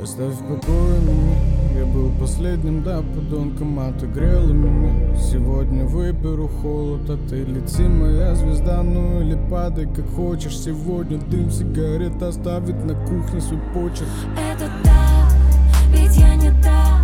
Оставь в покое меня. Я был последним, да, подонком, а ты грела меня. Сегодня выберу холод, а ты лети, моя звезда. Ну или падай, как хочешь. Сегодня дым сигарет оставит на кухне свой почерк. Это так, ведь я не та.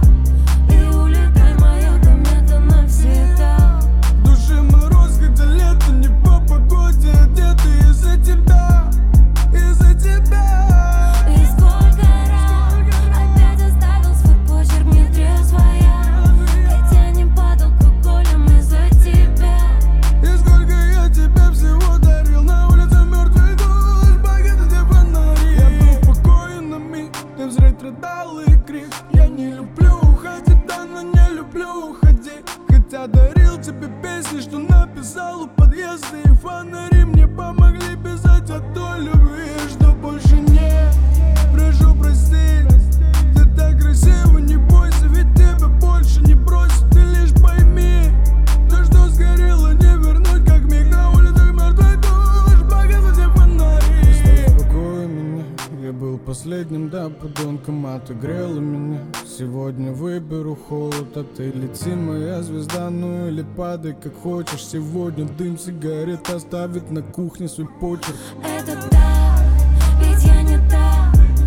И улетай, моя комета, навсегда. В душе мороз, хотя лето не по погоде. Одеты из-за тебя, из-за тебя. И сколько раз опять оставил свой почерк, не трезвая. Хотя не под алкоголем из-за тебя. И сколько я тебе всего дарил. На улице мертвый дождь, багеты где фонари. Я был в покое на миг, ты взрыв рыдал и крик. Я не люблю уходить, да, но не люблю уходить. Хотя дарил тебе песни, что написал у подъезда. И фонари мне помогли писать о той любви, что больше нет. Прошу прости, ты так красива, не бойся, ведь тебя больше не бросит. Ты лишь пойми, то, что сгорело, не вернуть, как миг. На улицах мертвый дождь, багеты где фонари. Оставь в покое меня. Я был последним, да, подонком, а ты грела меня. Сегодня выберу холод, а ты лети, моя звезда. Ну или падай, как хочешь. Сегодня дым сигарет оставит на кухне свой почерк. Это так, ведь я не та.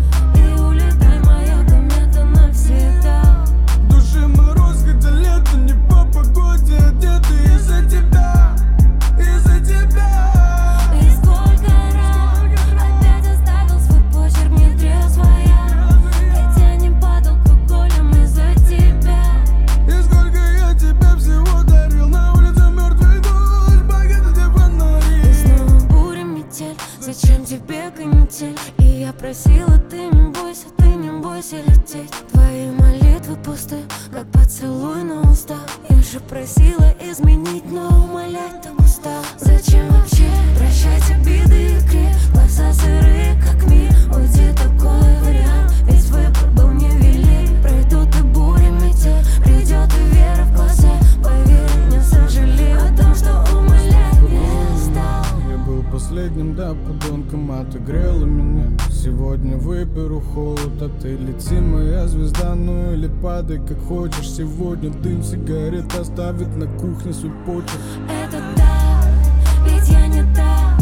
И улетай, моя комета, навсегда. В душе мороз, хотя лето не по погоде. Одеты из-за тебя, из-за тебя. И сколько раз опять оставил свой почерк, не трезвая. Хотя не под алкоголем из-за тебя. И сколько я тебе всего дарил. На улице мертвый дождь, багеты где фонари. И снова буря, метель, зачем тебе канитель? И я просила, ты не бойся лететь. Твои молитвы пусты, как поцелуй на устах. Я же просила изменить, но умолять так устал. Зачем вообще прощать обиды и крик? Глаза сырые, как мир, уйди, такой вариант. Ведь выбор был невелик. Пройдут и буря, метель, придет и вера в глаза. Поверь, не сожалею о том, что умолять не стал. Я был последним, да, подонком, а ты грела меня. Сегодня выберу холод, а ты лети, моя звезда. Ну или падай, как хочешь. Сегодня дым сигарет оставит на кухне свой почерк. Это так, ведь я не та.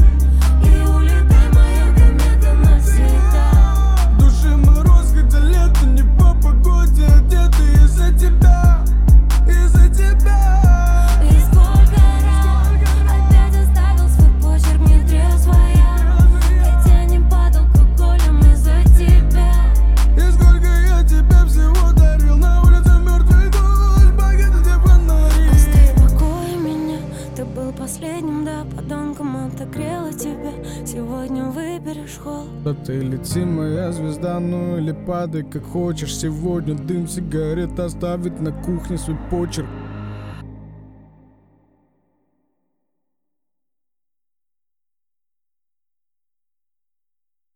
И улетай, моя комета, навсегда. В душе мороз, хотя лето не по погоде. Одеты из-за тебя, из-за тебя. И сколько раз опять оставил свой почерк, не трезвая. Хотя не под алкоголем из-за тебя. И сколько я тебе всего дарил. На улице мертвый дождь, багеты где фонари. Оставь в покое меня. Ты был последним, да, подонком, отогрела тебя. Сегодня выберешь холод. А ты лети, моя звезда. Ну или падай, как хочешь. Сегодня дым сигарет оставит на кухне свой почерк.